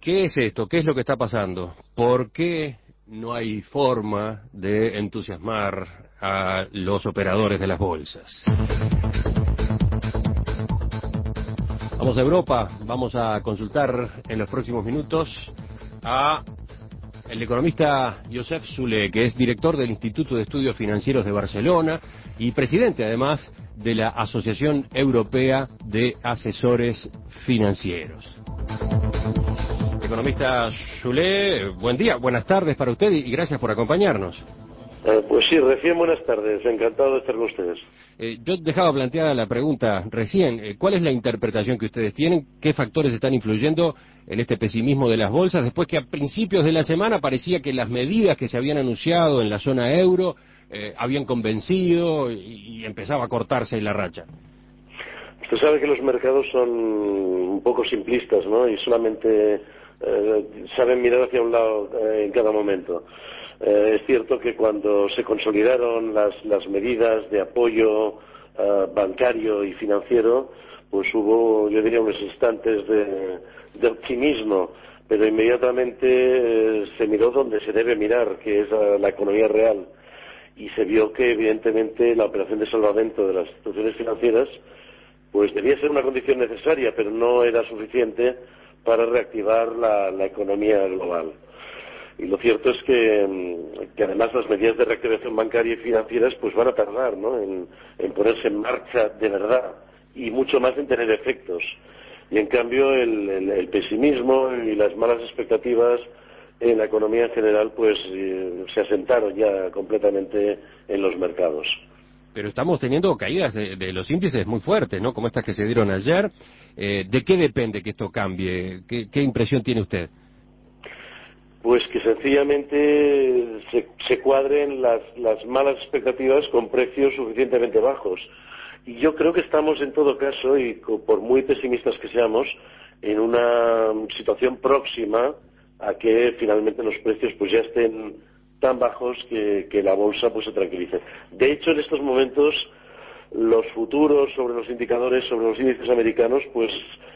¿Qué es esto? ¿Qué es lo que está pasando? ¿Por qué no hay forma de entusiasmar a los operadores de las bolsas? Vamos a Europa, vamos a consultar en los próximos minutos a el economista Josep Solé, que es director del Instituto de Estudios Financieros de Barcelona y presidente además de la Asociación Europea de Asesores Financieros. Economista Solé, buen día, buenas tardes para usted y gracias por acompañarnos. Pues sí, recién buenas tardes, encantado de estar con ustedes. Yo dejaba planteada la pregunta recién, ¿cuál es la interpretación que ustedes tienen? ¿Qué factores están influyendo en este pesimismo de las bolsas? Después que a principios de la semana parecía que las medidas que se habían anunciado en la zona euro habían convencido y empezaba a cortarse la racha. Usted sabe que los mercados son un poco simplistas, ¿no? Y solamente saben mirar hacia un lado en cada momento. Es cierto que cuando se consolidaron las medidas de apoyo bancario y financiero, pues hubo, yo diría, unos instantes de optimismo, pero inmediatamente se miró donde se debe mirar, que es la economía real, y se vio que evidentemente la operación de salvamento de las instituciones financieras pues debía ser una condición necesaria, pero no era suficiente para reactivar la economía global. Y lo cierto es que además las medidas de reactivación bancaria y financieras pues van a tardar, ¿no?, en ponerse en marcha de verdad y mucho más en tener efectos. Y en cambio el pesimismo y las malas expectativas en la economía en general pues se asentaron ya completamente en los mercados. Pero estamos teniendo caídas de los índices muy fuertes, ¿no?, como estas que se dieron ayer. ¿De qué depende que esto cambie? ¿Qué impresión tiene usted? Pues que sencillamente se cuadren las malas expectativas con precios suficientemente bajos. Y yo creo que estamos en todo caso, y por muy pesimistas que seamos, en una situación próxima a que finalmente los precios pues ya estén tan bajos que la bolsa pues se tranquilice. De hecho, en estos momentos los futuros sobre los indicadores, sobre los índices americanos, pues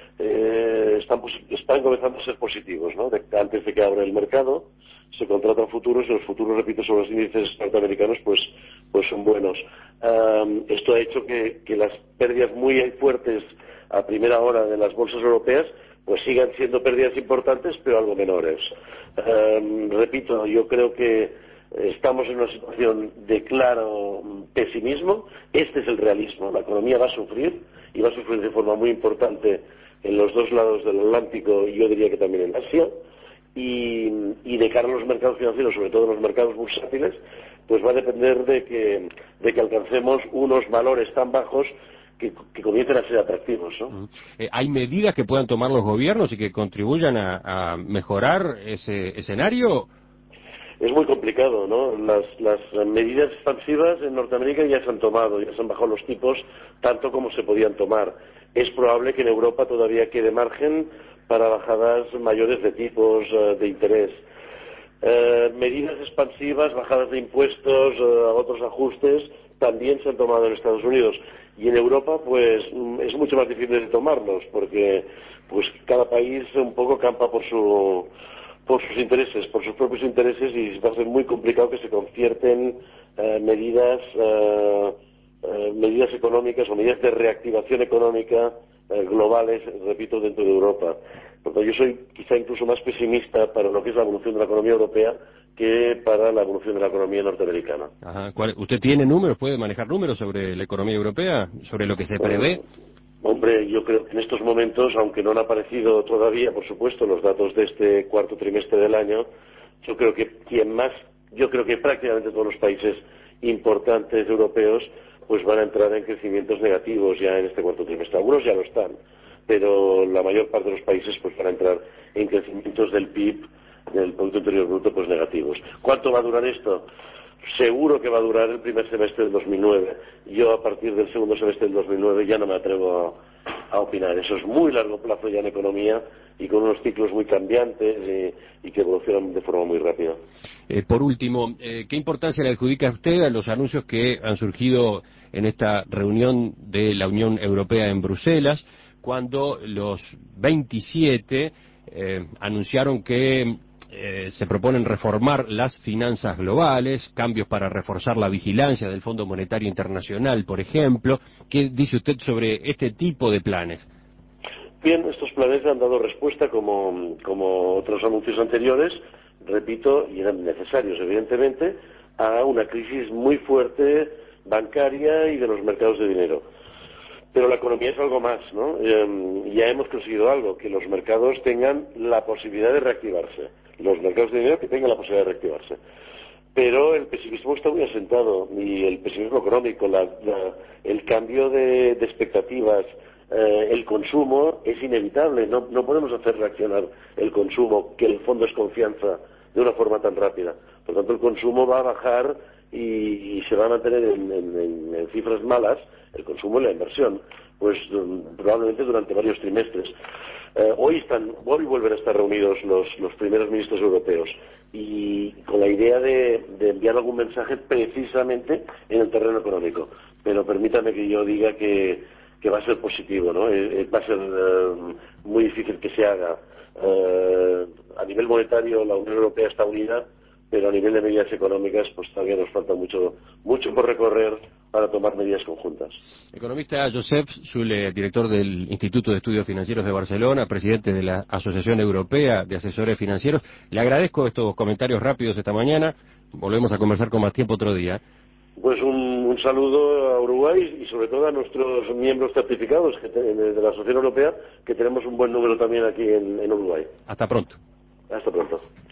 están comenzando a ser positivos, ¿no? Antes de que abra el mercado se contratan futuros y los futuros, repito, sobre los índices norteamericanos pues son buenos. Esto ha hecho que las pérdidas muy fuertes a primera hora de las bolsas europeas pues sigan siendo pérdidas importantes, pero algo menores. Repito, yo creo que estamos en una situación de claro pesimismo. Este es el realismo. La economía va a sufrir, y va a sufrir de forma muy importante en los dos lados del Atlántico, y yo diría que también en Asia. Y de cara a los mercados financieros, sobre todo los mercados bursátiles, pues va a depender de que alcancemos unos valores tan bajos que comiencen a ser atractivos, ¿no? ¿Hay medidas que puedan tomar los gobiernos y que contribuyan a mejorar ese escenario? Es muy complicado, ¿no? Las medidas expansivas en Norteamérica ya se han tomado, ya se han bajado los tipos tanto como se podían tomar. Es probable que en Europa todavía quede margen para bajadas mayores de tipos de interés. Medidas expansivas, bajadas de impuestos, otros ajustes, también se han tomado en Estados Unidos. Y en Europa, pues, es mucho más difícil de tomarlos, porque pues cada país un poco campa por sus intereses, por sus propios intereses, y va a ser muy complicado que se concierten medidas económicas o medidas de reactivación económica globales, repito, dentro de Europa. Por lo tanto, yo soy quizá incluso más pesimista para lo que es la evolución de la economía europea que para la evolución de la economía norteamericana. Ajá. ¿Usted tiene números, puede manejar números sobre la economía europea, sobre lo que se prevé? Hombre, yo creo que en estos momentos, aunque no han aparecido todavía, por supuesto, los datos de este cuarto trimestre del año, yo creo que prácticamente todos los países importantes europeos pues van a entrar en crecimientos negativos ya en este cuarto trimestre. Algunos ya lo están, pero la mayor parte de los países pues van a entrar en crecimientos del PIB, del Producto Interior Bruto, pues negativos. ¿Cuánto va a durar esto? Seguro que va a durar el primer semestre del 2009. Yo a partir del segundo semestre del 2009 ya no me atrevo a opinar. Eso es muy largo plazo ya en economía y con unos ciclos muy cambiantes y que evolucionan de forma muy rápida. Por último, ¿qué importancia le adjudica a usted a los anuncios que han surgido en esta reunión de la Unión Europea en Bruselas, cuando los 27 anunciaron que se proponen reformar las finanzas globales, cambios para reforzar la vigilancia del Fondo Monetario Internacional, por ejemplo. ¿Qué dice usted sobre este tipo de planes? Bien, estos planes han dado respuesta, como otros anuncios anteriores, repito, y eran necesarios, evidentemente, a una crisis muy fuerte bancaria y de los mercados de dinero. Pero la economía es algo más, ¿no? Ya hemos conseguido algo, que los mercados tengan la posibilidad de reactivarse. Los mercados de dinero que tengan la posibilidad de reactivarse. Pero el pesimismo está muy asentado, y el pesimismo económico, el cambio de expectativas, el consumo es inevitable. No podemos hacer reaccionar el consumo, que el fondo es confianza, de una forma tan rápida. Por tanto, el consumo va a bajar y se va a mantener en cifras malas, el consumo y la inversión, pues probablemente durante varios trimestres. Hoy vuelven a estar reunidos los primeros ministros europeos, y con la idea de enviar algún mensaje precisamente en el terreno económico. Pero permítame que yo diga que va a ser positivo, ¿no? Va a ser muy difícil que se haga. A nivel monetario la Unión Europea está unida, pero a nivel de medidas económicas pues todavía nos falta mucho por recorrer para tomar medidas conjuntas. Economista Josep Sule, director del Instituto de Estudios Financieros de Barcelona, presidente de la Asociación Europea de Asesores Financieros, le agradezco estos comentarios rápidos esta mañana. Volvemos a conversar con más tiempo otro día. Pues un saludo a Uruguay y sobre todo a nuestros miembros certificados de la Asociación Europea, que tenemos un buen número también aquí en Uruguay. Hasta pronto. Hasta pronto.